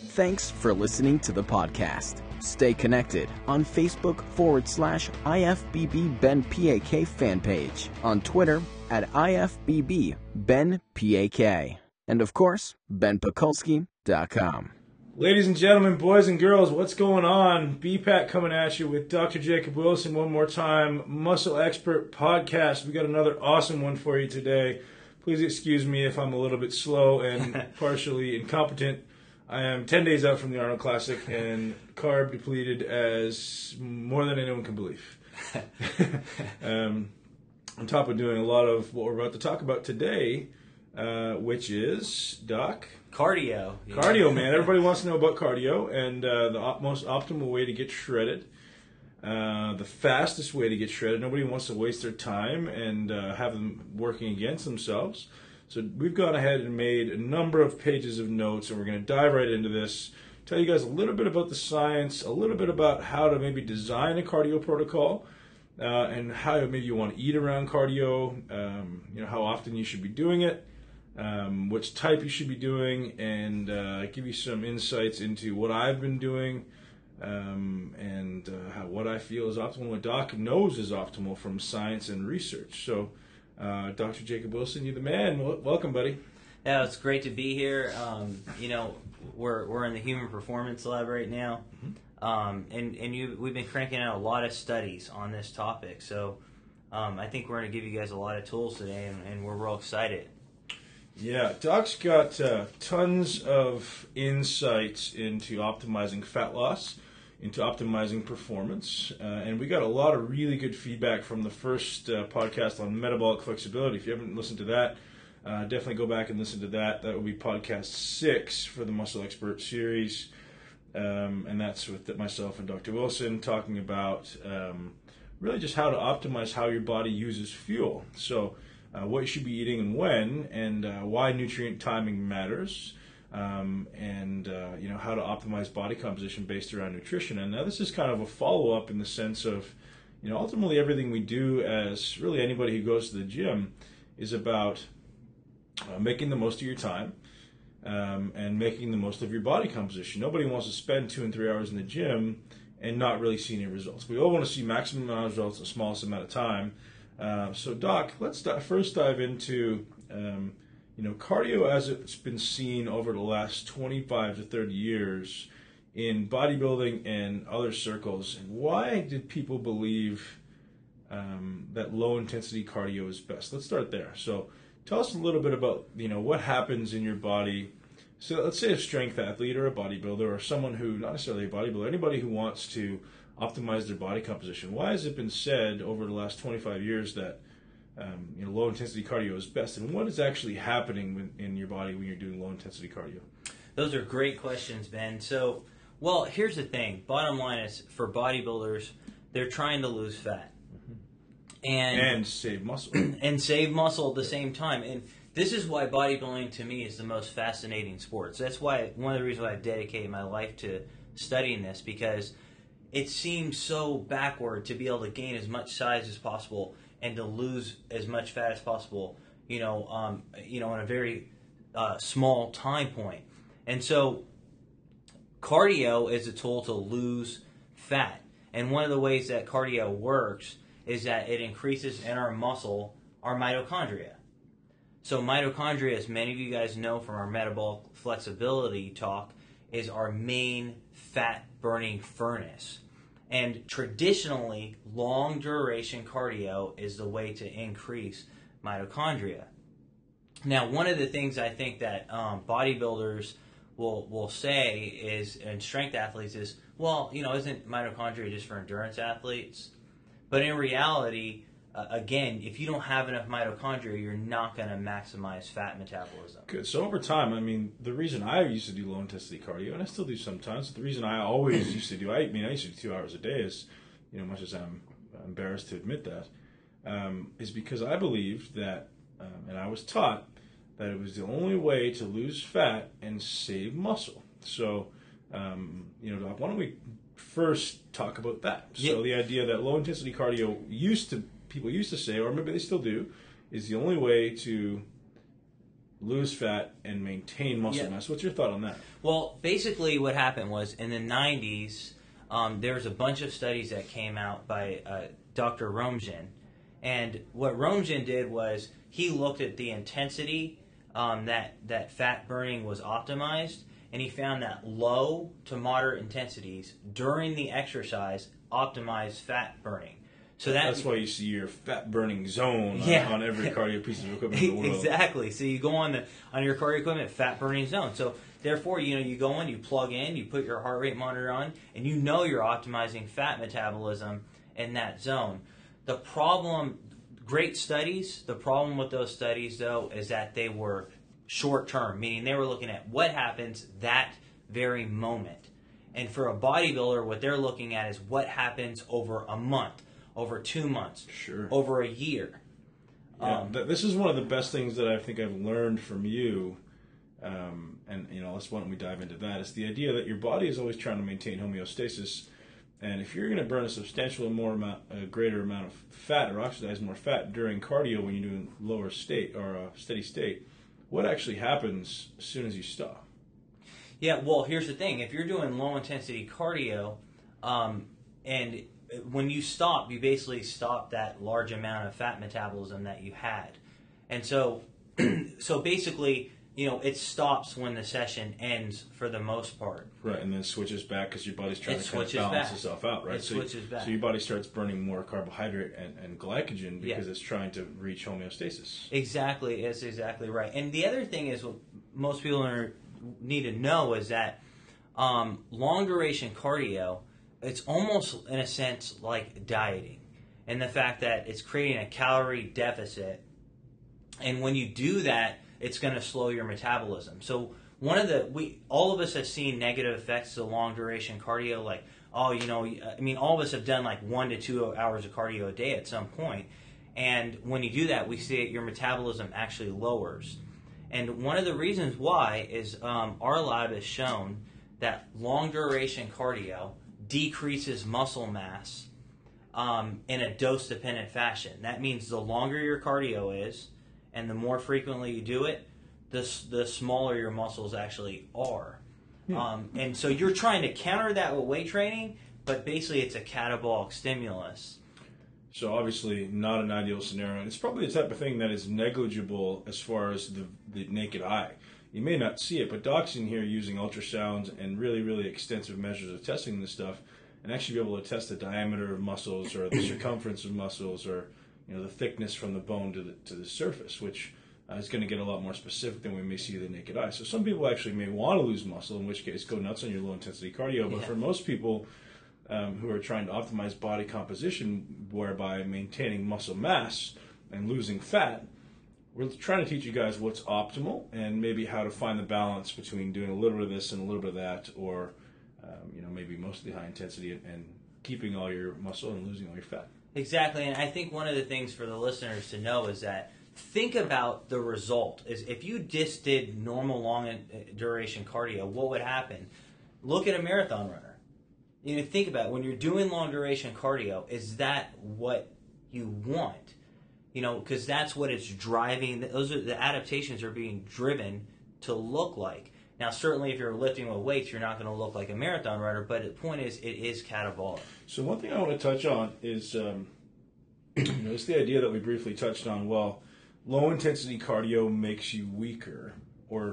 Thanks for listening to the podcast. Stay connected on Facebook/IFBB Ben PAK fan page, on Twitter @IFBB Ben PAK, and of course, benpakulski.com. Ladies and gentlemen, boys and girls, what's going on? BPAC coming at you with Dr. Jacob Wilson one more time. Muscle Expert Podcast. We got another awesome one for you today. Please excuse me if I'm a little bit slow and partially incompetent. I am 10 days out from the Arnold Classic and carb depleted as more than anyone can believe. On top of doing a lot of what we're about to talk about today, which is, Doc? Cardio. Yeah. Cardio, man. Everybody wants to know about cardio and the most optimal way to get shredded, the fastest way to get shredded. Nobody wants to waste their time and have them working against themselves. So we've gone ahead and made a number of pages of notes, and we're going to dive right into this, tell you guys a little bit about the science, a little bit about how to maybe design a cardio protocol, and how maybe you want to eat around cardio, how often you should be doing it, which type you should be doing, and give you some insights into what I've been doing, and what I feel is optimal, what Doc knows is optimal from science and research. So, Dr. Jacob Wilson, you're the man. Welcome, buddy. Yeah, it's great to be here. We're in the Human Performance Lab right now, we've been cranking out a lot of studies on this topic. So, I think we're going to give you guys a lot of tools today, and we're real excited. Yeah, Doc's got tons of insights into optimizing fat loss, into optimizing performance, and we got a lot of really good feedback from the first podcast on metabolic flexibility. If you haven't listened to that, definitely go back and listen to that. That will be podcast 6 for the Muscle Expert series, and that's with myself and Dr. Wilson talking about really just how to optimize how your body uses fuel. So what you should be eating and when, and why nutrient timing matters, and how to optimize body composition based around nutrition. And now this is kind of a follow-up in the sense of, ultimately everything we do as really anybody who goes to the gym is about making the most of your time, and making the most of your body composition. Nobody wants to spend 2 and 3 hours in the gym and not really see any results. We all want to see maximum amount of results in the smallest amount of time. So, Doc, let's first dive into, cardio as it's been seen over the last 25 to 30 years in bodybuilding and other circles. And why did people believe that low-intensity cardio is best? Let's start there. So, tell us a little bit about, what happens in your body. So, let's say a strength athlete or a bodybuilder or someone who, not necessarily a bodybuilder, anybody who wants to optimize their body composition. Why has it been said over the last 25 years that low intensity cardio is best, and what is actually happening in your body when you're doing low intensity cardio? Those are great questions, Ben. So, well, here's the thing. Bottom line is, for bodybuilders, they're trying to lose fat. And save muscle. And save muscle at the same time. And this is why bodybuilding to me is the most fascinating sport. So that's why one of the reasons why I've dedicated my life to studying this, because it seems so backward to be able to gain as much size as possible and to lose as much fat as possible, in a very small time point. And so cardio is a tool to lose fat. And one of the ways that cardio works is that it increases in our muscle our mitochondria. So mitochondria, as many of you guys know from our metabolic flexibility talk, is our main fat-burning furnace. And traditionally, long-duration cardio is the way to increase mitochondria. Now, one of the things I think that bodybuilders will say is, and strength athletes is, well, isn't mitochondria just for endurance athletes? But in reality, again, if you don't have enough mitochondria, you're not going to maximize fat metabolism. Good. So over time, the reason I used to do low-intensity cardio, and I still do sometimes, but the reason I always used to do, I used to do 2 hours a day, is, much as I'm embarrassed to admit that, is because I believed that, and I was taught, that it was the only way to lose fat and save muscle. So, Doc, why don't we first talk about that? Yep. So the idea that low-intensity cardio people used to say, or maybe they still do, is the only way to lose fat and maintain muscle mass. What's your thought on that? Well, basically what happened was in the 90s, there was a bunch of studies that came out by Dr. Romjan. And what Romjan did was he looked at the intensity that fat burning was optimized, and he found that low to moderate intensities during the exercise optimized fat burning. So that's why you see your fat burning zone on every cardio piece of equipment in the world. Exactly. So you go on your cardio equipment, fat burning zone. So therefore, you go in, you plug in, you put your heart rate monitor on, and you're optimizing fat metabolism in that zone. The problem, great studies. The problem with those studies, though, is that they were short term, meaning they were looking at what happens that very moment. And for a bodybuilder, what they're looking at is what happens over a month, over 2 months, over a year. Yeah, this is one of the best things that I think I've learned from you. And why don't we dive into that? It's the idea that your body is always trying to maintain homeostasis, and if you're going to burn a greater amount of fat or oxidize more fat during cardio when you're doing lower state or a steady state, what actually happens as soon as you stop? Yeah, well, here's the thing: if you're doing low intensity cardio, and when you stop, you basically stop that large amount of fat metabolism that you had, and so basically, it stops when the session ends for the most part. Right, and then switches back because your body's trying to kind of balance itself out, right? It switches back. So your body starts burning more carbohydrate and glycogen because it's trying to reach homeostasis. Exactly, that's exactly right. And the other thing is what most people need to know is that long duration cardio, it's almost in a sense like dieting, and the fact that it's creating a calorie deficit, and when you do that, it's going to slow your metabolism. So all of us have seen negative effects of long duration cardio, like all of us have done like 1 to 2 hours of cardio a day at some point, and when you do that, we see that your metabolism actually lowers. And one of the reasons why is our lab has shown that long duration cardio decreases muscle mass in a dose-dependent fashion. That means the longer your cardio is, and the more frequently you do it, the smaller your muscles actually are. And so you're trying to counter that with weight training, but basically it's a catabolic stimulus. So obviously not an ideal scenario. It's probably the type of thing that is negligible as far as the naked eye. You may not see it, but docs in here using ultrasounds and really, really extensive measures of testing this stuff and actually be able to test the diameter of muscles or the circumference of muscles or the thickness from the bone to the surface, which is going to get a lot more specific than we may see with the naked eye. So some people actually may want to lose muscle, in which case go nuts on your low-intensity cardio. But for most people who are trying to optimize body composition, whereby maintaining muscle mass and losing fat, we're trying to teach you guys what's optimal and maybe how to find the balance between doing a little bit of this and a little bit of that, or maybe mostly high intensity and keeping all your muscle and losing all your fat. Exactly, and I think one of the things for the listeners to know is that think about the result. Is if you just did normal long duration cardio, what would happen? Look at a marathon runner. Think about it. When you're doing long duration cardio, is that what you want? Because that's what it's driving. Those are the adaptations are being driven to look like. Now, certainly if you're lifting with weights, you're not going to look like a marathon runner, but the point is, it is catabolic. So one thing I want to touch on is, it's the idea that we briefly touched on. Well, low-intensity cardio makes you weaker, or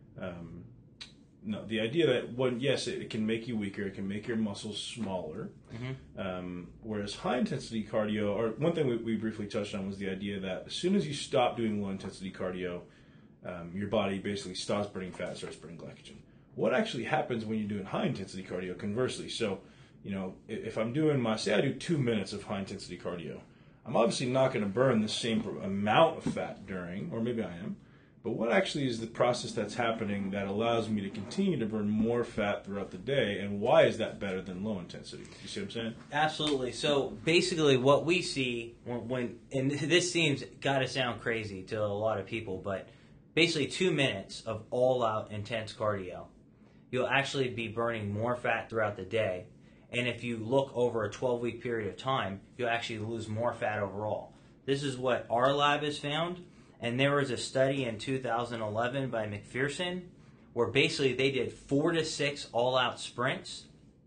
no, the idea that, yes, it can make you weaker, it can make your muscles smaller, whereas high-intensity cardio, or one thing we briefly touched on was the idea that as soon as you stop doing low-intensity cardio, your body basically stops burning fat, starts burning glycogen. What actually happens when you're doing high-intensity cardio, conversely? So, if I'm doing say I do 2 minutes of high-intensity cardio, I'm obviously not going to burn the same amount of fat during, or maybe I am, but what actually is the process that's happening that allows me to continue to burn more fat throughout the day, and why is that better than low intensity? You see what I'm saying? Absolutely. So basically what we see and this seems got to sound crazy to a lot of people, but basically 2 minutes of all-out intense cardio, you'll actually be burning more fat throughout the day. And if you look over a 12-week period of time, you'll actually lose more fat overall. This is what our lab has found, And there was a study in 2011 by McPherson where basically they did 4 to 6 all-out sprints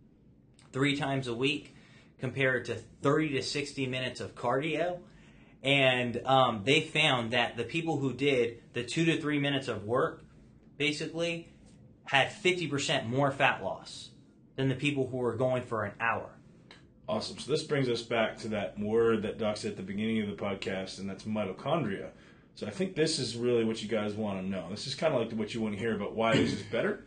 3 times a week compared to 30 to 60 minutes of cardio. And they found that the people who did the 2 to 3 minutes of work basically had 50% more fat loss than the people who were going for an hour. Awesome. So this brings us back to that word that Doc said at the beginning of the podcast, and that's mitochondria. So I think this is really what you guys want to know. This is kind of like what you want to hear about why this is better.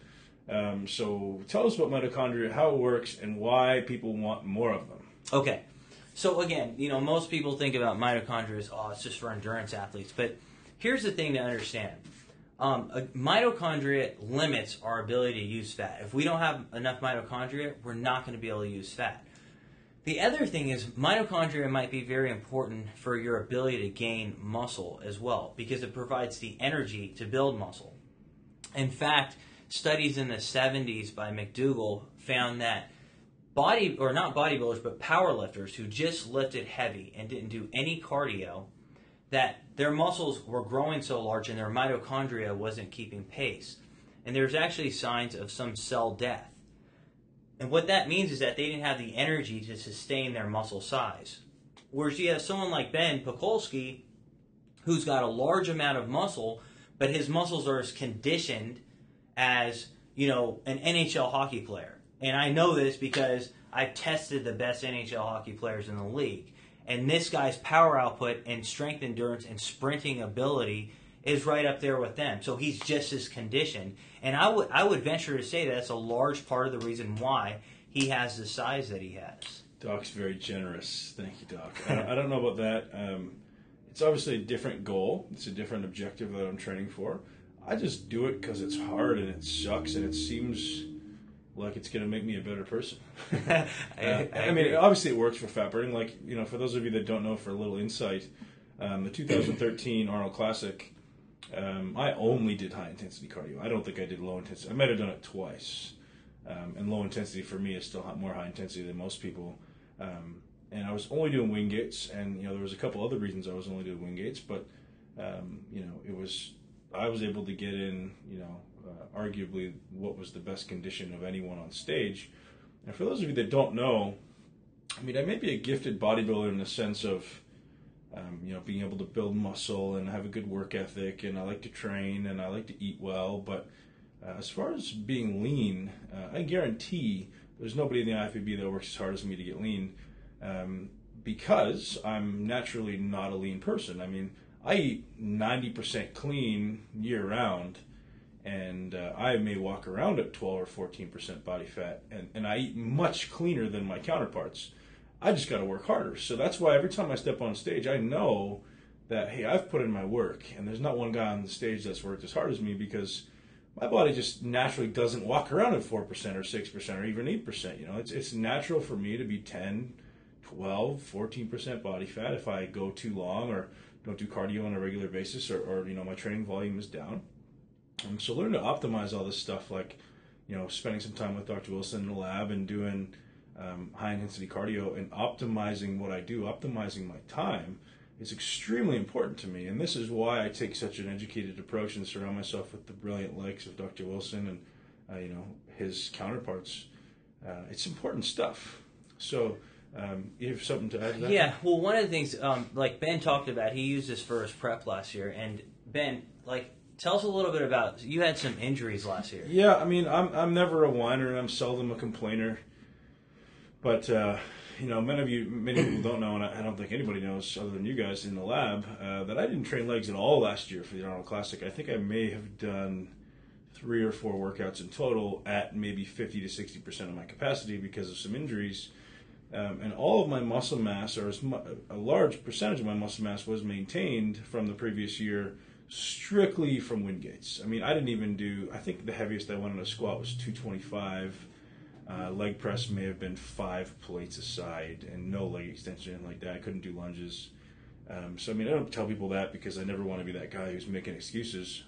So tell us about mitochondria, how it works, and why people want more of them. Okay. So again, most people think about mitochondria as, it's just for endurance athletes. But here's the thing to understand. Mitochondria limits our ability to use fat. If we don't have enough mitochondria, we're not going to be able to use fat. The other thing is mitochondria might be very important for your ability to gain muscle as well, because it provides the energy to build muscle. In fact, studies in the 70s by McDougall found that not bodybuilders, but powerlifters who just lifted heavy and didn't do any cardio, that their muscles were growing so large and their mitochondria wasn't keeping pace. And there's actually signs of some cell death. And what that means is that they didn't have the energy to sustain their muscle size. Whereas you have someone like Ben Pakulski, who's got a large amount of muscle, but his muscles are as conditioned as, an NHL hockey player. And I know this because I've tested the best NHL hockey players in the league. And this guy's power output and strength endurance and sprinting ability is right up there with them. So he's just as conditioned. And I would venture to say that's a large part of the reason why he has the size that he has. Doc's very generous. Thank you, Doc. I don't know about that. It's obviously a different goal. It's a different objective that I'm training for. I just do it because it's hard and it sucks and it seems like it's going to make me a better person. I mean, obviously it works for fat burning. Like, for those of you that don't know, for a little insight, the 2013 Arnold Classic, I only did high-intensity cardio. I don't think I did low-intensity. I might have done it twice. And low-intensity for me is still more high-intensity than most people. And I was only doing wing gates, and, there was a couple other reasons I was only doing wing gates, but, I was able to get in, arguably what was the best condition of anyone on stage. And for those of you that don't know, I may be a gifted bodybuilder in the sense of, being able to build muscle and have a good work ethic, and I like to train and I like to eat well. But as far as being lean, I guarantee there's nobody in the IFBB that works as hard as me to get lean, because I'm naturally not a lean person. I eat 90% clean year round, and I may walk around at 12 or 14% body fat, and I eat much cleaner than my counterparts. I just got to work harder. So that's why every time I step on stage, I know that, hey, I've put in my work, and there's not one guy on the stage that's worked as hard as me, because my body just naturally doesn't walk around at 4% or 6% or even 8%. It's natural for me to be 10, 12, 14% body fat if I go too long or don't do cardio on a regular basis, or my training volume is down. So learn to optimize all this stuff, like, spending some time with Dr. Wilson in the lab and doing high-intensity cardio and optimizing what I do, optimizing my time, is extremely important to me. And this is why I take such an educated approach and surround myself with the brilliant likes of Dr. Wilson and his counterparts. It's important stuff. So you have something to add to that? Yeah, well, one of the things, like Ben talked about, he used this for his prep last year. And Ben, tell us a little bit about, you had some injuries last year. Yeah, I'm never a whiner and I'm seldom a complainer. But, many people don't know, and I don't think anybody knows other than you guys in the lab, that I didn't train legs at all last year for the Arnold Classic. I think I may have done 3 or 4 workouts in total at maybe 50 to 60% of my capacity because of some injuries. And all of my muscle mass, or a large percentage of my muscle mass, was maintained from the previous year strictly from wind gates. I didn't even do, I think the heaviest I went on a squat was 225. Leg press may have been 5 plates a side and no leg extension like that. I couldn't do lunges. So I don't tell people that because I never want to be that guy who's making excuses.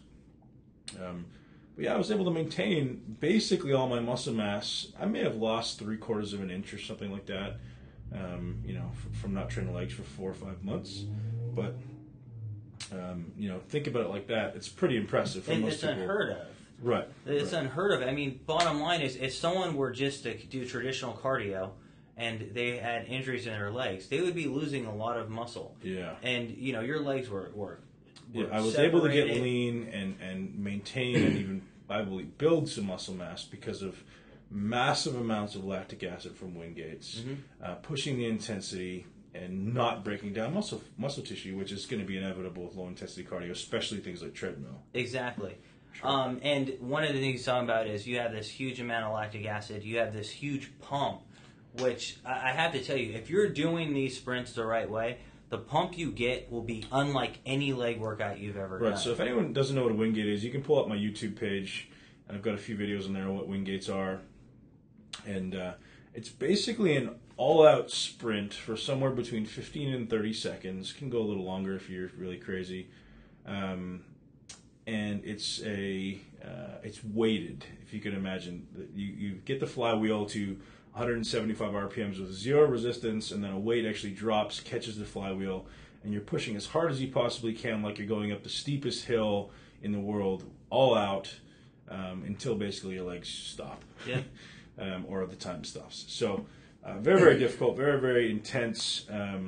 But yeah, I was able to maintain basically all my muscle mass. I may have lost 3/4 of an inch or something like that, from not training legs for 4 or 5 months. But think about it like that. It's pretty impressive for And most it's people. unheard of. Right. It's unheard of. I mean, bottom line is, if someone were just to do traditional cardio and they had injuries in their legs, they would be losing a lot of muscle. Yeah. And, your legs were I was able to get separated. lean and maintain and even, I believe, build some muscle mass because of massive amounts of lactic acid from Wingates, pushing the intensity and not breaking down muscle tissue, which is going to be inevitable with low intensity cardio, especially things like treadmill. Exactly. And one of the things he's talking about is you have this huge amount of lactic acid, you have this huge pump, which I have to tell you, if you're doing these sprints the right way, the pump you get will be unlike any leg workout you've ever done. Right, so if anyone doesn't know what a Wingate is, you can pull up my YouTube page, and I've got a few videos in there on what Wingates are. And it's basically an all-out sprint for somewhere between 15 and 30 seconds. Can go a little longer if you're really crazy. And it's weighted, if you can imagine. You get the flywheel to 175 RPMs with zero resistance, and then a weight actually drops, catches the flywheel, and you're pushing as hard as you possibly can, like you're going up the steepest hill in the world, all out, until basically your legs stop. Yeah. Or the time stops. So very, very difficult, very, very intense.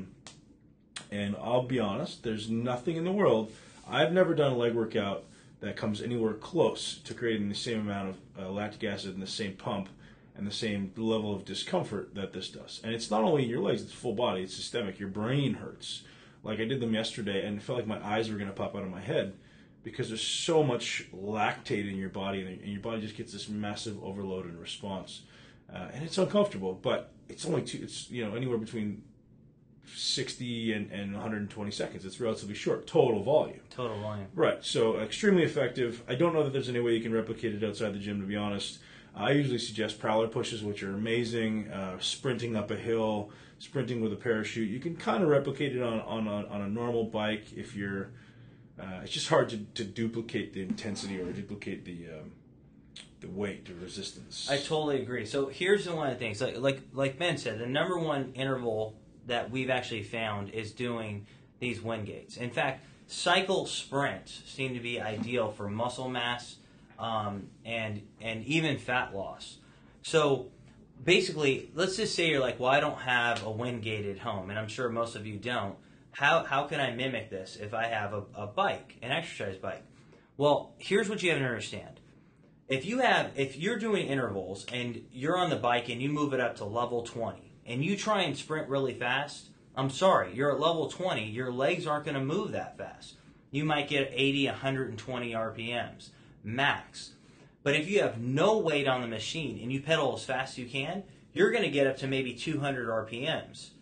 And I'll be honest, there's nothing in the world. I've never done a leg workout that comes anywhere close to creating the same amount of lactic acid and the same pump and the same level of discomfort that this does. And it's not only your legs, it's full body, it's systemic. Your brain hurts. Like I did them yesterday, and it felt like my eyes were going to pop out of my head because there's so much lactate in your body, and your body just gets this massive overload and response. And it's uncomfortable, but it's only anywhere between 60 and 120 seconds. It's relatively short, total volume. Total volume. Right, so extremely effective. I don't know that there's any way you can replicate it outside the gym, to be honest. I usually suggest prowler pushes, which are amazing. Sprinting up a hill, sprinting with a parachute. You can kind of replicate it on a normal bike if you're. It's just hard to duplicate the intensity or duplicate the weight, the resistance. I totally agree. So here's one of the things, like Ben said, the number one interval that we've actually found is doing these Wingates. In fact, cycle sprints seem to be ideal for muscle mass and even fat loss. So basically, let's just say you're like, well, I don't have a Wingate at home, and I'm sure most of you don't. How can I mimic this if I have a bike, an exercise bike? Well, here's what you have to understand. If you're doing intervals and you're on the bike and you move it up to level 20 and you try and sprint really fast, I'm sorry, you're at level 20, your legs aren't going to move that fast. You might get 80, 120 RPMs, max. But if you have no weight on the machine and you pedal as fast as you can, you're going to get up to maybe 200 RPMs.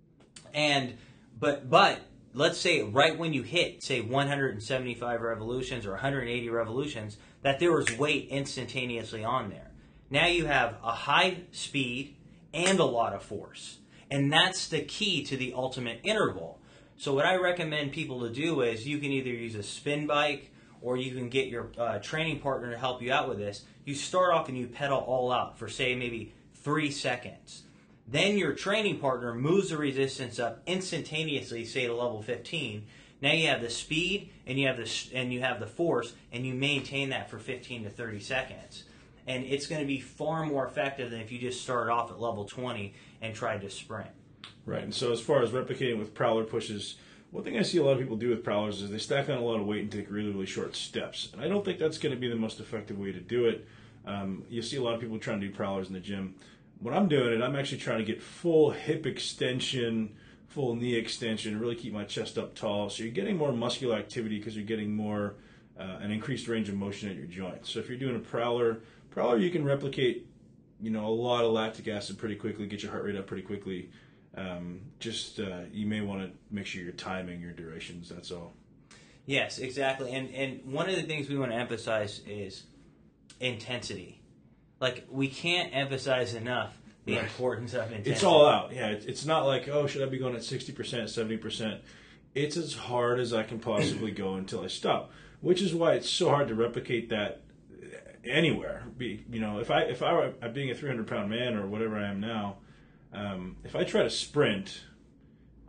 But let's say right when you hit, say 175 revolutions or 180 revolutions, that there was weight instantaneously on there. Now you have a high speed and a lot of force. And that's the key to the ultimate interval. So what I recommend people to do is you can either use a spin bike or you can get your training partner to help you out with this. You start off and you pedal all out for, say, maybe 3 seconds. Then your training partner moves the resistance up instantaneously, say to level 15. Now you have the speed and you have the force, and you maintain that for 15 to 30 seconds. And it's going to be far more effective than if you just started off at level 20 and tried to sprint. Right, and so as far as replicating with prowler pushes, one thing I see a lot of people do with prowlers is they stack on a lot of weight and take really, really short steps. And I don't think that's going to be the most effective way to do it. You see a lot of people trying to do prowlers in the gym. When I'm doing it, I'm actually trying to get full hip extension, full knee extension, really keep my chest up tall. So you're getting more muscular activity because you're getting more an increased range of motion at your joints. So if you're doing a prowler you can replicate, a lot of lactic acid pretty quickly, get your heart rate up pretty quickly. You may want to make sure you're timing your durations. That's all. Yes, exactly. And one of the things we want to emphasize is intensity. Like, we can't emphasize enough the importance of intensity. It's all out. Yeah, it's not like, should I be going at 60%, 70%? It's as hard as I can possibly go until I stop, which is why it's so hard to replicate that anywhere. If I were being a 300-pound man or whatever I am now, if I try to sprint,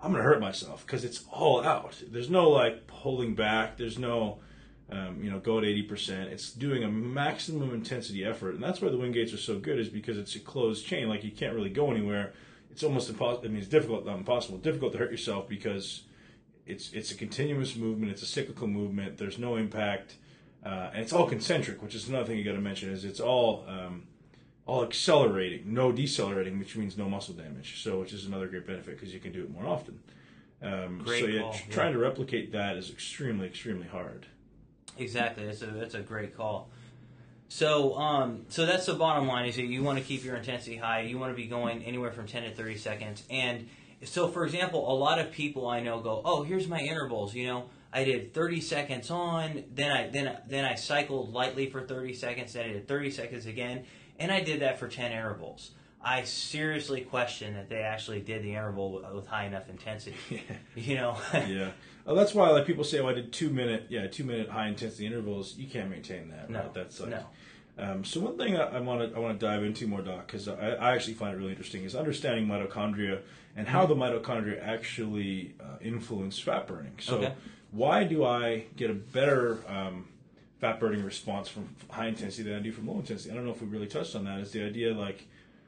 I'm going to hurt myself because it's all out. There's no like holding back. There's no, go at 80%. It's doing a maximum intensity effort. And that's why the wind gates are so good, is because it's a closed chain. Like, you can't really go anywhere. It's almost impossible. I mean, it's difficult, not impossible. Difficult to hurt yourself because it's a continuous movement. It's a cyclical movement. There's no impact. And it's all concentric, which is another thing you got to mention, is it's all accelerating, no decelerating, which means no muscle damage. So, which is another great benefit because you can do it more often. Trying to replicate that is extremely, extremely hard. Exactly, that's a great call. So, so that's the bottom line: is that you want to keep your intensity high. You want to be going anywhere from 10 to 30 seconds. And so, for example, a lot of people I know go, "Oh, here's my intervals. I did 30 seconds on, then I cycled lightly for 30 seconds, then I did 30 seconds again, and I did that for 10 intervals." I seriously question that they actually did the interval with high enough intensity. Yeah. Oh, that's why people say, I did 2 minute high intensity intervals. You can't maintain that. No. Right? That's no. So one thing I want to dive into more, Doc, because I actually find it really interesting, is understanding mitochondria and how the mitochondria actually influence fat burning. So why do I get a better fat burning response from high intensity than I do from low intensity? I don't know if we really touched on that. Is the idea like,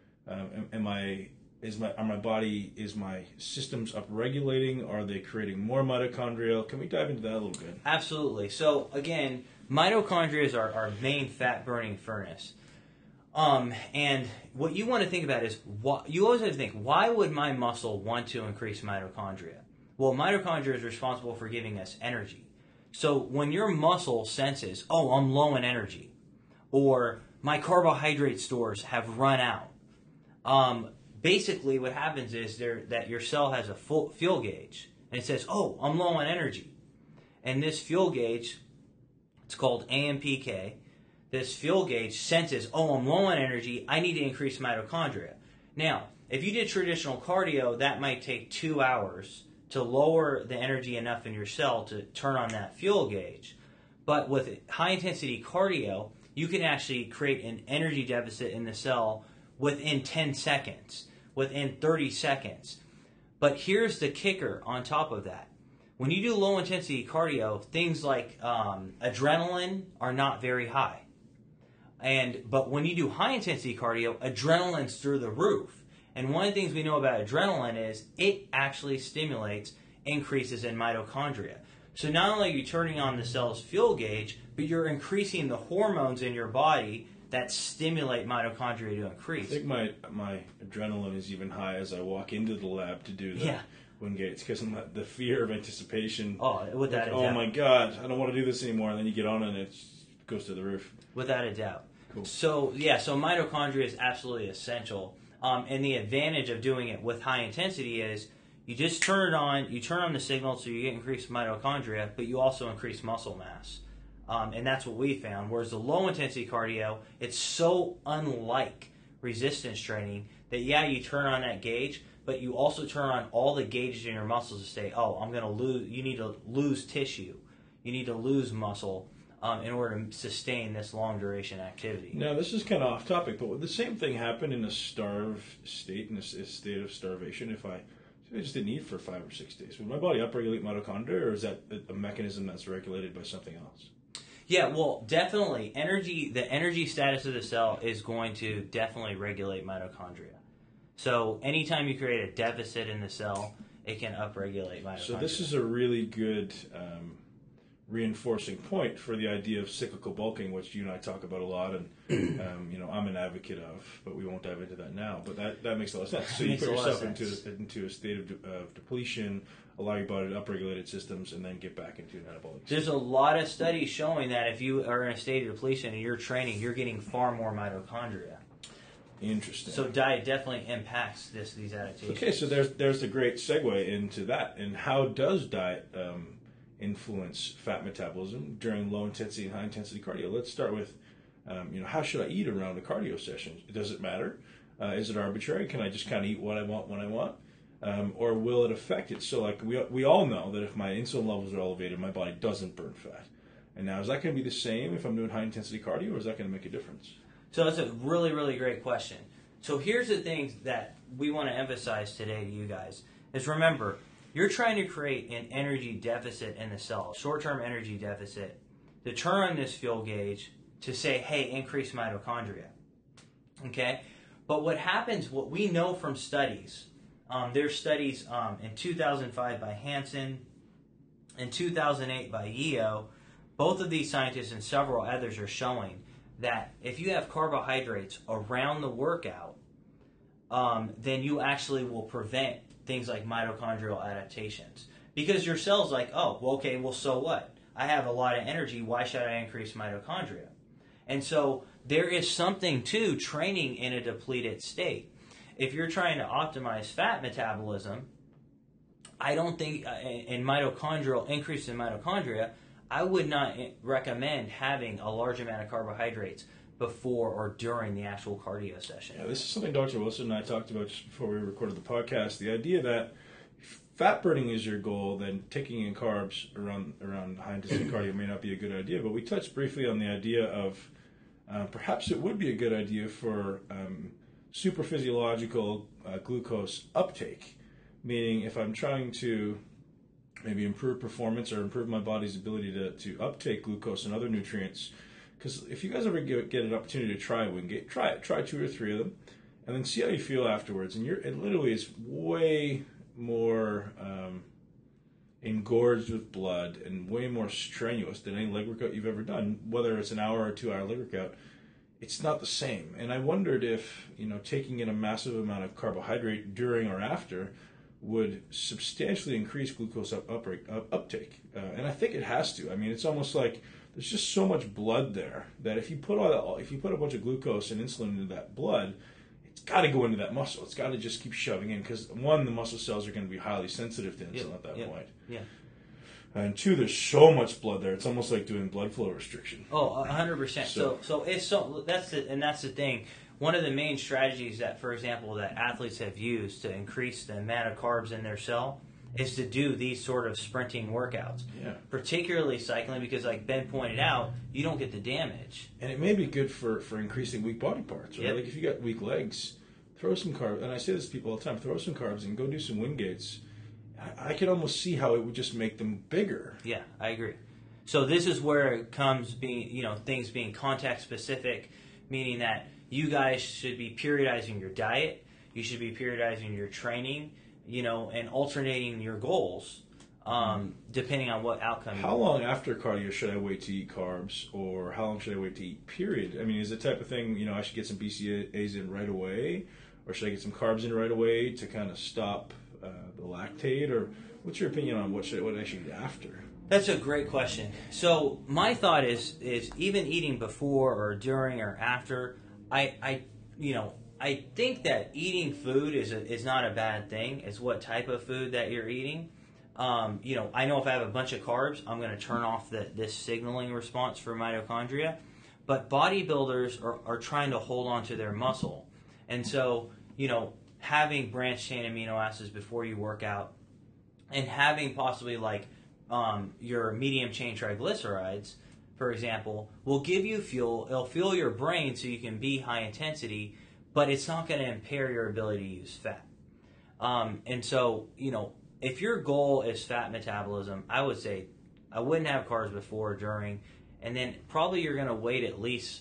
is my systems upregulating? Are they creating more mitochondria? Can we dive into that a little bit? Absolutely. So again, mitochondria is our main fat burning furnace. And what you want to think about is, you always have to think, why would my muscle want to increase mitochondria? Well, mitochondria is responsible for giving us energy. So when your muscle senses, oh, I'm low in energy, or my carbohydrate stores have run out, basically what happens is that your cell has a full fuel gauge, and it says, oh, I'm low on energy. And this fuel gauge, it's called AMPK, this fuel gauge senses, oh, I'm low on energy, I need to increase mitochondria. Now, if you did traditional cardio, that might take 2 hours to lower the energy enough in your cell to turn on that fuel gauge. But with high-intensity cardio, you can actually create an energy deficit in the cell within 10 seconds, within 30 seconds. But here's the kicker on top of that. When you do low-intensity cardio, things like adrenaline are not very high. But when you do high-intensity cardio, adrenaline's through the roof. And one of the things we know about adrenaline is it actually stimulates increases in mitochondria. So not only are you turning on the cell's fuel gauge, but you're increasing the hormones in your body that stimulate mitochondria to increase. I think my adrenaline is even high as I walk into the lab to do the wind gates, because the fear of anticipation. Oh, without a doubt. Oh my God, I don't want to do this anymore. And then you get on and it goes to the roof. Without a doubt. Cool. So mitochondria is absolutely essential. And the advantage of doing it with high intensity is you just turn it on, you turn on the signal so you get increased mitochondria, but you also increase muscle mass. And that's what we found. Whereas the low intensity cardio, it's so unlike resistance training that you turn on that gauge, but you also turn on all the gauges in your muscles to say, oh, you need to lose tissue. You need to lose muscle in order to sustain this long duration activity. Now, this is kind of off topic, but would the same thing happen in a starved state, in a state of starvation, if I just didn't eat for 5 or 6 days? Would my body upregulate mitochondria, or is that a mechanism that's regulated by something else? Yeah, well, definitely. The energy status of the cell is going to definitely regulate mitochondria. So anytime you create a deficit in the cell, it can upregulate mitochondria. So this is a really good reinforcing point for the idea of cyclical bulking, which you and I talk about a lot, and I'm an advocate of, but we won't dive into that now. But that makes a lot of sense. So you put yourself into a state of depletion, allow your body to upregulate its systems, and then get back into an anabolic state. There's a lot of studies showing that if you are in a state of depletion and you're training, you're getting far more mitochondria. Interesting. So diet definitely impacts these adaptations. Okay, so there's a great segue into that. And how does diet influence fat metabolism during low intensity and high intensity cardio? Let's start with, how should I eat around a cardio session? Does it matter? Is it arbitrary? Can I just kind of eat what I want when I want? Or will it affect it? So like we all know that if my insulin levels are elevated, my body doesn't burn fat. And now, is that going to be the same if I'm doing high intensity cardio, or is that going to make a difference? So that's a really, really great question. So here's the things that we want to emphasize today to you guys is, remember, You're trying to create an energy deficit in the cell, short-term energy deficit, to turn on this fuel gauge to say, hey, increase mitochondria. Okay? But what happens, what we know from studies, there's studies in 2005 by Hansen, in 2008 by Yeo, both of these scientists and several others are showing that if you have carbohydrates around the workout, then you actually will prevent things like mitochondrial adaptations. Because your cell's like, oh, well, okay, well, so what? I have a lot of energy. Why should I increase mitochondria? And so there is something to training in a depleted state. If you're trying to optimize fat metabolism, I don't think, in mitochondrial, increase in mitochondria, I would not recommend having a large amount of carbohydrates before or during the actual cardio session. Yeah, this is something Dr. Wilson and I talked about just before we recorded the podcast. The idea that if fat burning is your goal, then taking in carbs around high intensity cardio may not be a good idea. But we touched briefly on the idea of perhaps it would be a good idea for super physiological glucose uptake. Meaning, if I'm trying to maybe improve performance or improve my body's ability to uptake glucose and other nutrients. Because if you guys ever get an opportunity to try Wingate, try it. Try 2 or 3 of them, and then see how you feel afterwards. And it literally is way more engorged with blood and way more strenuous than any leg workout you've ever done. Whether it's an hour or 2 hour leg workout, it's not the same. And I wondered if taking in a massive amount of carbohydrate during or after would substantially increase glucose uptake. And I think it has to. I mean, it's almost like there's just so much blood there that if you put a bunch of glucose and insulin into that blood, it's got to go into that muscle. It's got to just keep shoving in because, one, the muscle cells are going to be highly sensitive to insulin at that point. Yeah. And 2, there's so much blood there. It's almost like doing blood flow restriction. Oh, 100%. So it's that's the thing. One of the main strategies that, for example, that athletes have used to increase the amount of carbs in their cell is to do these sort of sprinting workouts. Yeah. Particularly cycling, because like Ben pointed out, you don't get the damage. And it may be good for increasing weak body parts, right? Yep. Like if you got weak legs, throw some carbs. And I say this to people all the time, throw some carbs and go do some Wingates. I can almost see how it would just make them bigger. Yeah, I agree. So this is where it comes things being context specific, meaning that you guys should be periodizing your diet, you should be periodizing your training, and alternating your goals, depending on what outcome. How long after cardio should I wait to eat carbs, or how long should I wait to eat, period? I mean, is it the type of thing, I should get some BCAAs in right away, or should I get some carbs in right away to kind of stop the lactate, or what's your opinion on what I should eat after? That's a great question. So my thought is even eating before or during or after, I think that eating food is not a bad thing. It's what type of food that you're eating. I know if I have a bunch of carbs, I'm going to turn off this signaling response for mitochondria. But bodybuilders are trying to hold on to their muscle. And so, having branched chain amino acids before you work out and having possibly like your medium chain triglycerides, for example, will give you fuel. It'll fuel your brain so you can be high intensity, but it's not going to impair your ability to use fat. And so, if your goal is fat metabolism, I would say I wouldn't have carbs before, during, and then probably you're going to wait at least,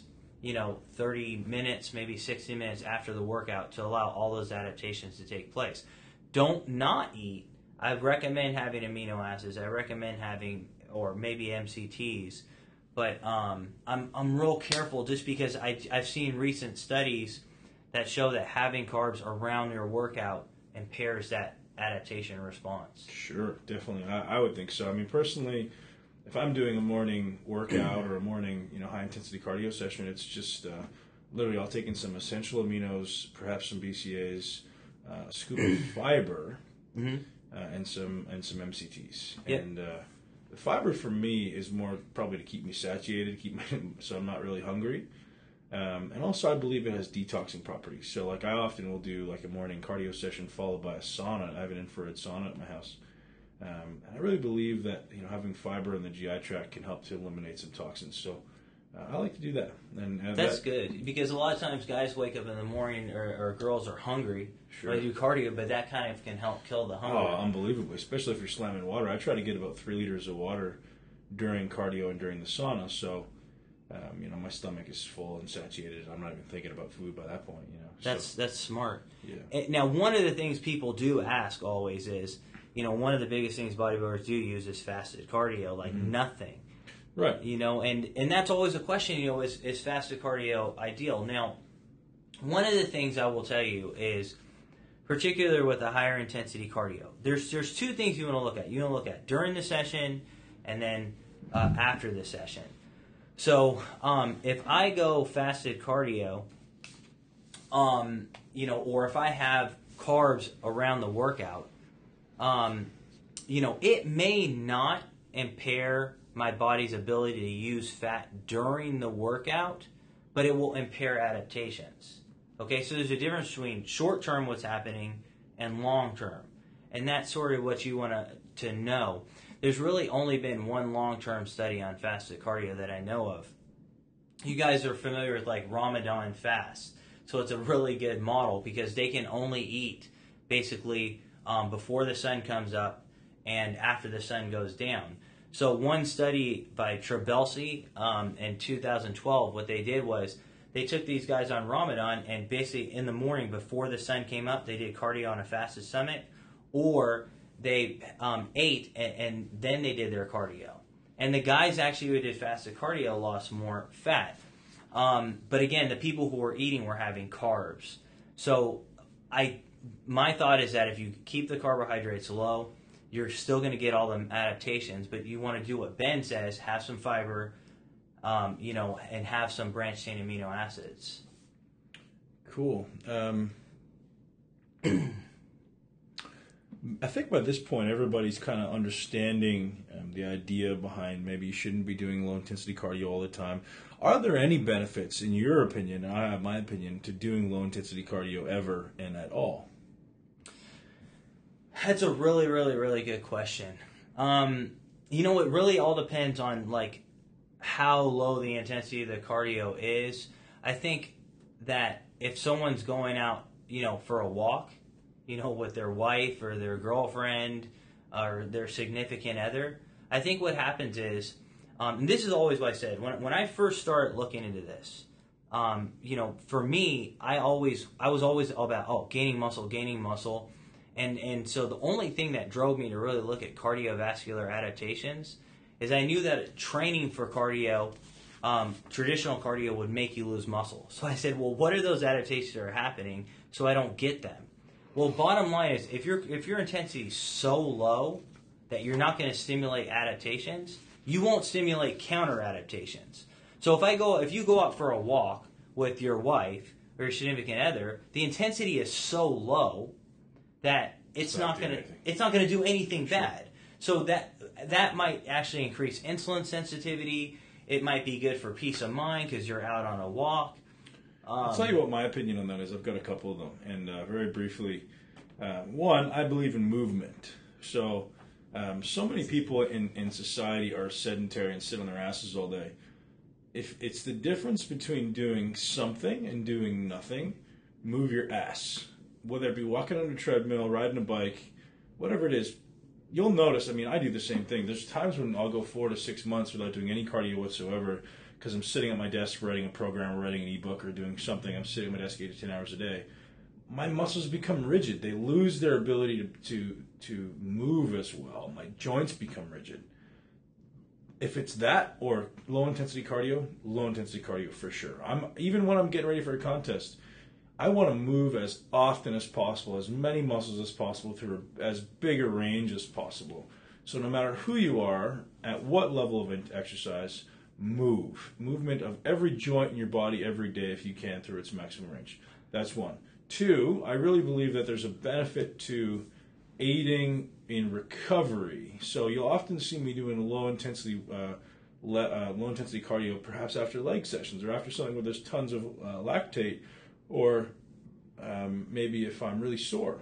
30 minutes, maybe 60 minutes after the workout to allow all those adaptations to take place. Don't not eat. I recommend having amino acids. I recommend having, or maybe MCTs. But I'm real careful just because I've seen recent studies that show that having carbs around your workout impairs that adaptation response. Sure, definitely. I would think so. I mean, personally, if I'm doing a morning workout or a morning, high-intensity cardio session, it's just literally I'll take in some essential aminos, perhaps some BCAAs, a scoop of fiber, and some MCTs. Yep. And the fiber for me is more probably to keep me satiated, so I'm not really hungry. And also I believe it has detoxing properties. So like I often will do like a morning cardio session followed by a sauna. I have an infrared sauna at my house. And I really believe that having fiber in the GI tract can help to eliminate some toxins. So I like to do that. And That's good, because a lot of times guys wake up in the morning, or girls are hungry. Sure. When they do cardio, but that kind of can help kill the hunger. Oh, unbelievably, especially if you're slamming water. I try to get about 3 liters of water during cardio and during the sauna, so my stomach is full and satiated. I'm not even thinking about food by that point. That's smart. Yeah. Now, one of the things people do ask always is, one of the biggest things bodybuilders do use is fasted cardio, like nothing. Right. And that's always a question, is fasted cardio ideal? Now, one of the things I will tell you is, particularly with a higher intensity cardio, there's 2 things you want to look at. You want to look at during the session and then after the session. So if I go fasted cardio, or if I have carbs around the workout, it may not impair my body's ability to use fat during the workout, but it will impair adaptations. Okay, so there's a difference between short-term what's happening and long-term. And that's sort of what you want to know. There's really only been one long-term study on fasted cardio that I know of. You guys are familiar with like Ramadan fast. So it's a really good model because they can only eat basically before the sun comes up and after the sun goes down. So one study by Trabelsi in 2012, what they did was they took these guys on Ramadan, and basically in the morning before the sun came up, they did cardio on a fasted stomach, or they ate and then they did their cardio. And the guys actually who did fasted cardio lost more fat. But again, the people who were eating were having carbs. So my thought is that if you keep the carbohydrates low, you're still going to get all the adaptations, but you want to do what Ben says, have some fiber, and have some branched chain amino acids. Cool. I think by this point, everybody's kind of understanding the idea behind maybe you shouldn't be doing low-intensity cardio all the time. Are there any benefits, in your opinion, and I have my opinion, to doing low-intensity cardio ever and at all? That's a really, really, really good question. It really all depends on, like, how low the intensity of the cardio is. I think that if someone's going out, for a walk, with their wife or their girlfriend or their significant other, I think what happens is, and this is always what I said, when I first started looking into this, for me, I was always all about, gaining muscle. And so the only thing that drove me to really look at cardiovascular adaptations is I knew that training for cardio, traditional cardio, would make you lose muscle. So I said, well, what are those adaptations that are happening so I don't get them? Well, bottom line is, if your intensity is so low that you're not going to stimulate adaptations, you won't stimulate counter adaptations. So if you go out for a walk with your wife or your significant other, the intensity is so low that it's not going to do anything bad. So that might actually increase insulin sensitivity. It might be good for peace of mind because you're out on a walk. I'll tell you what my opinion on that is. I've got a couple of them, and very briefly, one, I believe in movement. So many people in society are sedentary and sit on their asses all day. If it's the difference between doing something and doing nothing, move your ass. Whether it be walking on a treadmill, riding a bike, whatever it is, you'll notice. I mean, I do the same thing. There's times when I'll go 4 to 6 months without doing any cardio whatsoever because I'm sitting at my desk writing a program or writing an ebook or doing something. I'm sitting at my desk 8 to 10 hours a day. My muscles become rigid. They lose their ability to move as well. My joints become rigid. If it's that or low-intensity cardio for sure. Even when I'm getting ready for a contest, I want to move as often as possible, as many muscles as possible through as big a range as possible. So no matter who you are, at what level of exercise, move. Movement of every joint in your body every day if you can through its maximum range. That's one. Two, I really believe that there's a benefit to aiding in recovery. So you'll often see me doing low-intensity cardio perhaps after leg sessions or after something where there's tons of lactate. Or maybe if I'm really sore.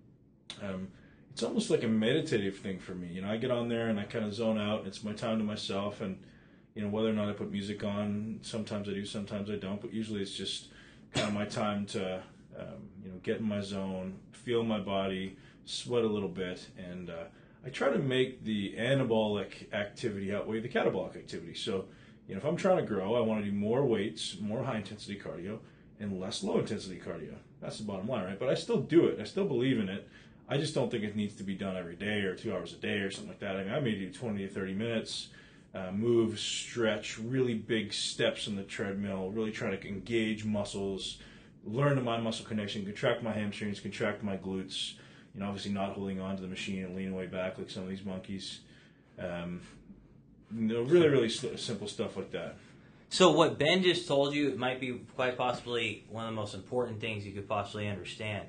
It's almost like a meditative thing for me. I get on there and I kind of zone out. It's my time to myself. And, whether or not I put music on, sometimes I do, sometimes I don't, but usually it's just kind of my time to, get in my zone, feel my body, sweat a little bit, and I try to make the anabolic activity outweigh the catabolic activity. So, if I'm trying to grow, I want to do more weights, more high-intensity cardio, and less low-intensity cardio. That's the bottom line, right? But I still do it. I still believe in it. I just don't think it needs to be done every day or 2 hours a day or something like that. I may do 20 to 30 minutes, move, stretch, really big steps on the treadmill, really try to engage muscles, learn the mind-muscle connection, contract my hamstrings, contract my glutes, obviously not holding on to the machine and leaning way back like some of these monkeys. Really, really simple stuff like that. So what Ben just told you might be quite possibly one of the most important things you could possibly understand.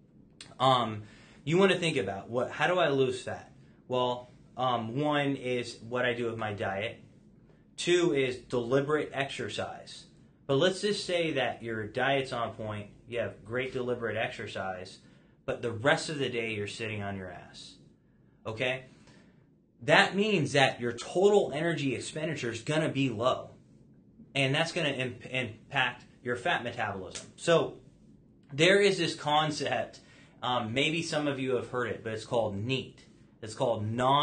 You want to think about, how do I lose fat? Well, one is what I do with my diet. 2 is deliberate exercise. But let's just say that your diet's on point, you have great deliberate exercise, but the rest of the day you're sitting on your ass. Okay? That means that your total energy expenditure is going to be low. And that's going to impact your fat metabolism. So there is this concept, maybe some of you have heard it, but it's called NEAT. It's called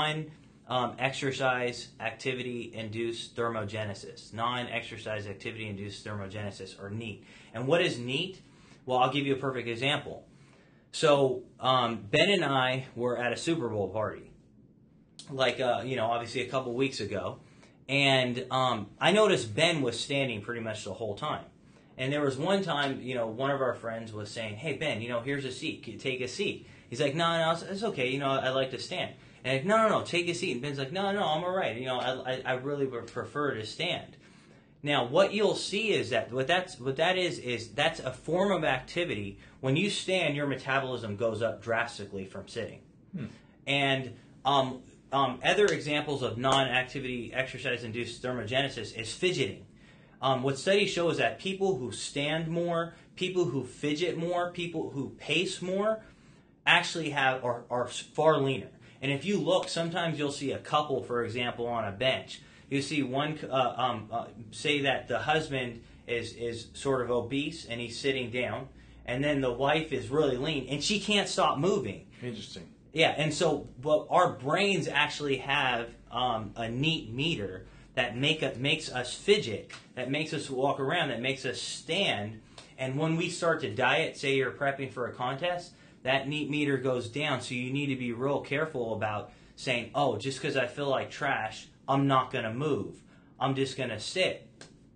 non-exercise activity-induced thermogenesis. Non-exercise activity-induced thermogenesis, or NEAT. And what is NEAT? Well, I'll give you a perfect example. So Ben and I were at a Super Bowl party, obviously a couple weeks ago. And I noticed Ben was standing pretty much the whole time. And there was one time, one of our friends was saying, "Hey, Ben, here's a seat. Can you take a seat?" He's like, no, it's okay. I like to stand. And I'm like, no, take a seat. And Ben's like, no, I'm all right. I really would prefer to stand. Now, what you'll see is that what that is that's a form of activity. When you stand, your metabolism goes up drastically from sitting. And other examples of non-activity exercise-induced thermogenesis is fidgeting. What studies show is that people who stand more, people who fidget more, people who pace more, actually are far leaner. And if you look, sometimes you'll see a couple, for example, on a bench. You see one, say that the husband is sort of obese and he's sitting down, and then the wife is really lean and she can't stop moving. Interesting. Yeah, and so our brains actually have a NEAT meter that makes us fidget, that makes us walk around, that makes us stand. And when we start to diet, say you're prepping for a contest, that NEAT meter goes down. So you need to be real careful about saying, oh, just because I feel like trash, I'm not going to move. I'm just going to sit.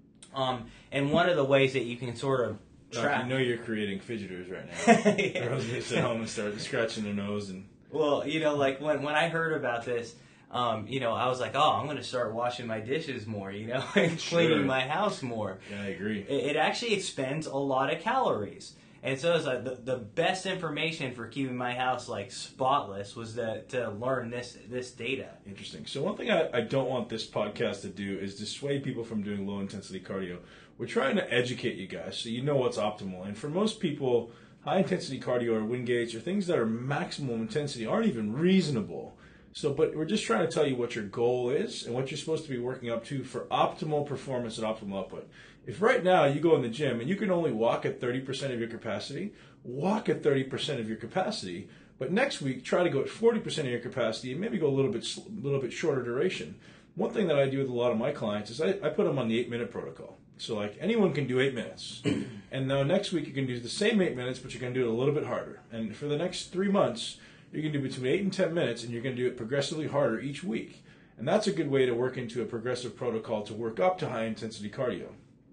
And one of the ways that you can sort of track... you're creating fidgeters right now. Yeah. Everyone's going to sit home and start scratching their nose and... Well, when I heard about this, I was like, oh, I'm going to start washing my dishes more, and cleaning my house more. Yeah, I agree. It actually expends a lot of calories. And so it's like the best information for keeping my house spotless was to learn this data. Interesting. So one thing I don't want this podcast to do is dissuade people from doing low intensity cardio. We're trying to educate you guys so you know what's optimal. And for most people, high intensity cardio or wind gates or things that are maximum intensity aren't even reasonable. But we're just trying to tell you what your goal is and what you're supposed to be working up to for optimal performance and optimal output. If right now you go in the gym and you can only walk at 30% of your capacity, walk at 30% of your capacity. But next week, try to go at 40% of your capacity and maybe go a little bit shorter duration. One thing that I do with a lot of my clients is I put them on the 8-minute protocol. So anyone can do 8 minutes. And now next week you can do the same 8 minutes, but you're going to do it a little bit harder. And for the next 3 months, you're going to do between 8 and 10 minutes, and you're going to do it progressively harder each week. And that's a good way to work into a progressive protocol to work up to high-intensity cardio.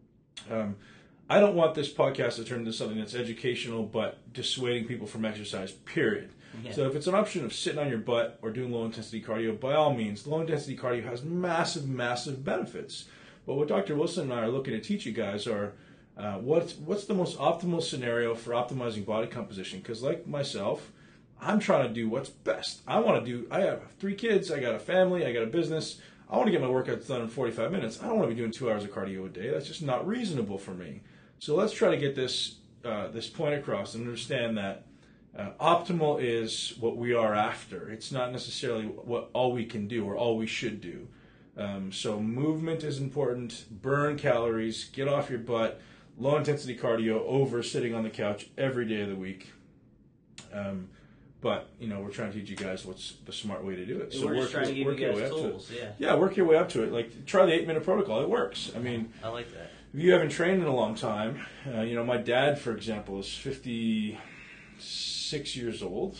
I don't want this podcast to turn into something that's educational but dissuading people from exercise, period. Yeah. So if it's an option of sitting on your butt or doing low-intensity cardio, by all means, low-intensity cardio has massive, massive benefits. But what Dr. Wilson and I are looking to teach you guys are what's the most optimal scenario for optimizing body composition? Because like myself, I'm trying to do what's best. I have 3 kids, I got a family, I got a business. I want to get my workouts done in 45 minutes. I don't want to be doing 2 hours of cardio a day. That's just not reasonable for me. So let's try to get this point across and understand that optimal is what we are after. It's not necessarily all we can do or all we should do. So movement is important. Burn calories. Get off your butt. Low intensity cardio over sitting on the couch every day of the week. But we're trying to teach you guys what's the smart way to do it. So we're just trying to give you guys tools. Yeah, work your way up to it. Like, try the 8-minute protocol. It works. I mean, I like that. If you haven't trained in a long time, my dad, for example, is 56 years old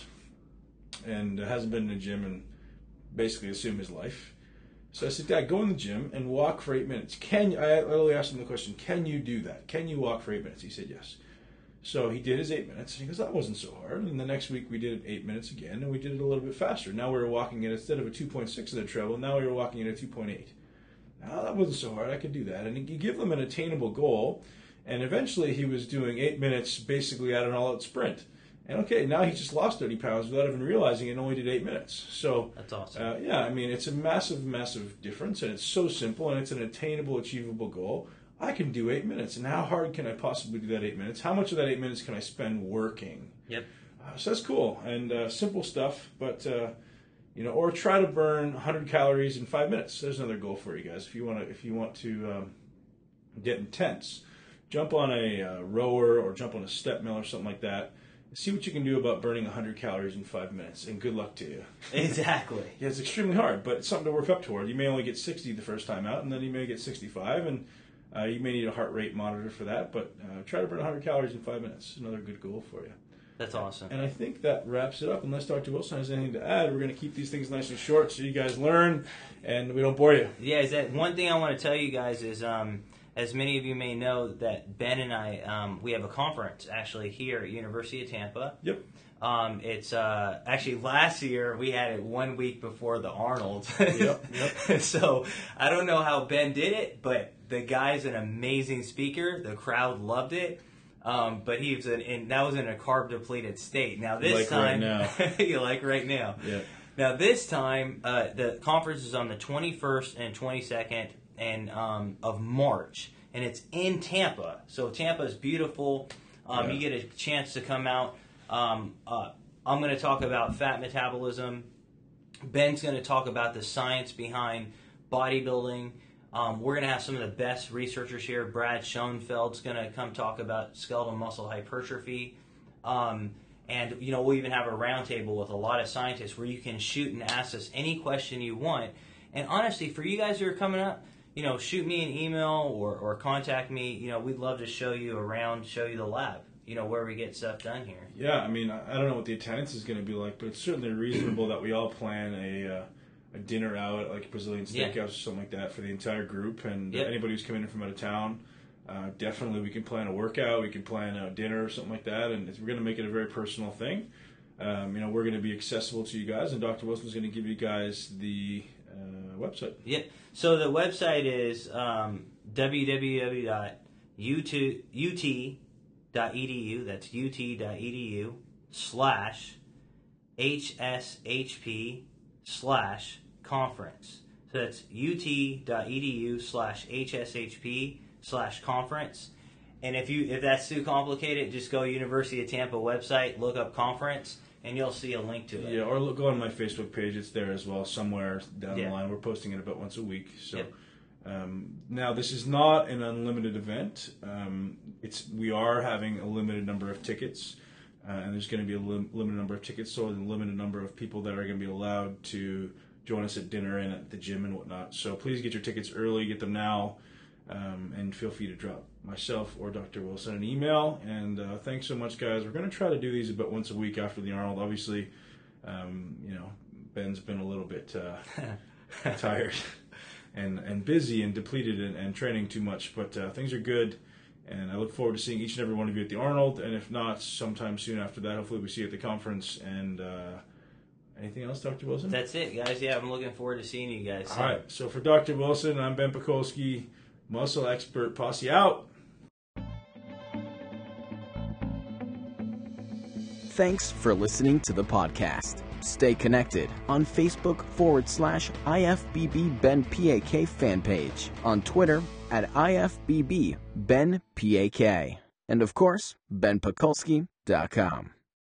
and hasn't been in the gym in basically assume his life. So I said, Dad, go in the gym and walk for 8 minutes. I literally asked him the question, can you do that? Can you walk for 8 minutes? He said yes. So he did his 8 minutes, and he goes, that wasn't so hard. And the next week we did it 8 minutes again, and we did it a little bit faster. Now we were walking it, instead of a 2.6 in the treadmill, now we were walking it at 2.8. Now that wasn't so hard, I could do that. And you give them an attainable goal, and eventually he was doing 8 minutes basically at an all-out sprint. And okay, now he just lost 30 pounds without even realizing it, and only did 8 minutes. So that's awesome. I mean, it's a massive, massive difference, and it's so simple, and it's an attainable, achievable goal. I can do 8 minutes, and how hard can I possibly do that 8 minutes? How much of that 8 minutes can I spend working? Yep. So that's cool, and simple stuff, but or try to burn 100 calories in 5 minutes. There's another goal for you guys. If you want to get intense, jump on a rower or jump on a step mill or something like that. See what you can do about burning 100 calories in 5 minutes, and good luck to you. Exactly. Yeah, it's extremely hard, but it's something to work up toward. You may only get 60 the first time out, and then you may get 65, and you may need a heart rate monitor for that, but try to burn 100 calories in 5 minutes. Another good goal for you. That's awesome. And I think that wraps it up. Unless Dr. Wilson has anything to add, we're going to keep these things nice and short so you guys learn and we don't bore you. Yeah, one thing I want to tell you guys is, as many of you may know, that Ben and I, we have a conference actually here at University of Tampa. Yep. It's actually last year we had it 1 week before the Arnold. Yep. So I don't know how Ben did it, but the guy's an amazing speaker. The crowd loved it. But that was in a carb depleted state. Now this time, you like right now. Yeah. Now this time, the conference is on the 21st and 22nd of March, and it's in Tampa. So Tampa is beautiful. You get a chance to come out. I'm going to talk about fat metabolism. Ben's going to talk about the science behind bodybuilding. We're going to have some of the best researchers here. Brad Schoenfeld's going to come talk about skeletal muscle hypertrophy. And, we'll even have a roundtable with a lot of scientists where you can shoot and ask us any question you want. And honestly, for you guys who are coming up, shoot me an email or contact me. We'd love to show you around, show you the lab, where we get stuff done here. Yeah, I mean, I don't know what the attendance is going to be like, but it's certainly reasonable that we all plan a dinner out at like Brazilian Steakhouse or something like that for the entire group, and anybody who's coming in from out of town, definitely we can plan a workout, we can plan a dinner or something like that, and we're going to make it a very personal thing. We're going to be accessible to you guys, and Dr. Wilson's going to give you guys the website. Yep. So the website is www.ut.edu. That's ut.edu/HSHP/conference. So that's ut.edu/HSHP/conference. And if that's too complicated, just go University of Tampa website, look up conference, and you'll see a link to it. Yeah, or go on my Facebook page. It's there as well somewhere down the line. We're posting it about once a week. So now this is not an unlimited event. We are having a limited number of tickets, and there's going to be a limited number of tickets, so a limited number of people that are going to be allowed to join us at dinner and at the gym and whatnot. So please get your tickets early, get them now, and feel free to drop myself or Dr. Wilson an email. And thanks so much, guys. We're going to try to do these about once a week after the Arnold. Obviously, Ben's been a little bit tired and busy and depleted and training too much, but things are good. And I look forward to seeing each and every one of you at the Arnold, and if not, sometime soon after that, hopefully we see you at the conference. And anything else, Dr. Wilson? That's it, guys. Yeah, I'm looking forward to seeing you guys. All right, so for Dr. Wilson, I'm Ben Pakulski, Muscle Expert Posse out. Thanks for listening to the podcast. Stay connected on Facebook /IFBB Ben PAK fan page, on Twitter at IFBB Ben PAK, and of course, benpakulski.com.